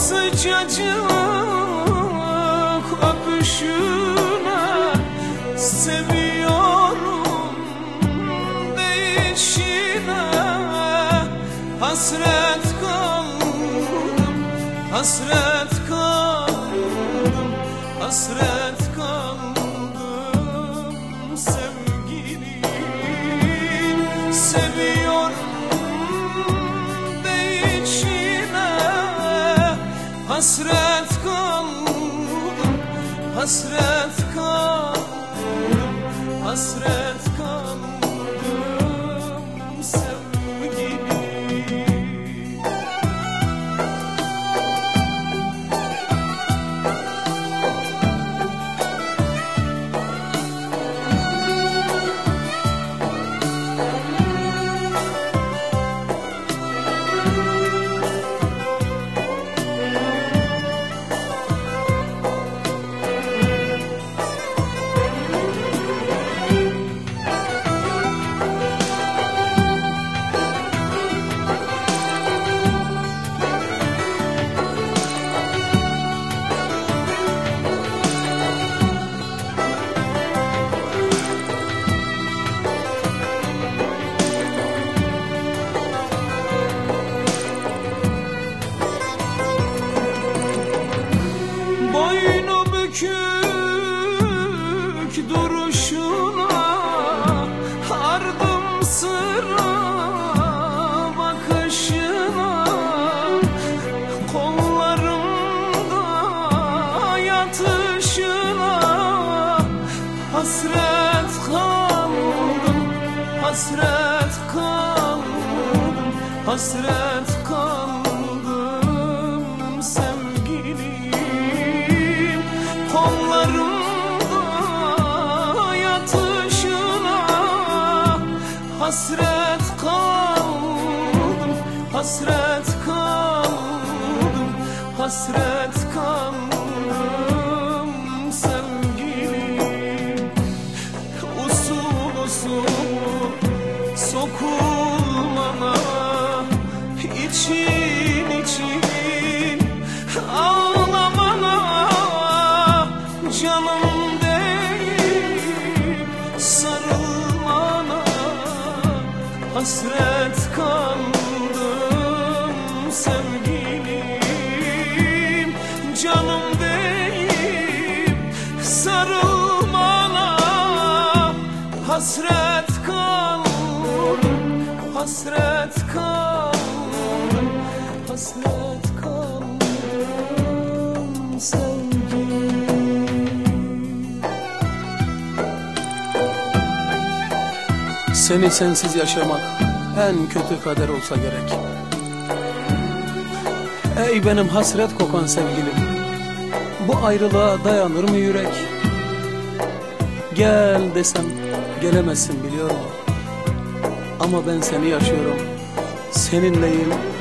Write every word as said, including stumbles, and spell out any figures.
sıcacık öpüşüne seviyorum değişine. Hasret kaldım, hasret kaldım, hasret kaldım sevgilim. Seviyorum değişine, hasret kaldım, hasret kaldım, hasret kaldım sevgilim. Boynu bükük duruşuna, ardım sıra bakışına, kollarımda yatışına. Hasret kaldım, hasret kaldım, hasret kaldım sevgilim. Kollarımda yatışına, hasret kaldım, hasret kaldım, hasret kaldım sevgilim. Usul usul sokulmana, için için ağlamana. Canım değil sarılmana, hasret kaldım sevgilim. Canım değil sarılmana, hasret kaldım, hasret kaldım, hasret kaldım sevgilim. Seni sensiz yaşamak en kötü kader olsa gerek. Ey benim hasret kokan sevgilim, bu ayrılığa dayanır mı yürek? Gel desem gelemezsin biliyorum, ama ben seni yaşıyorum, seninleyim.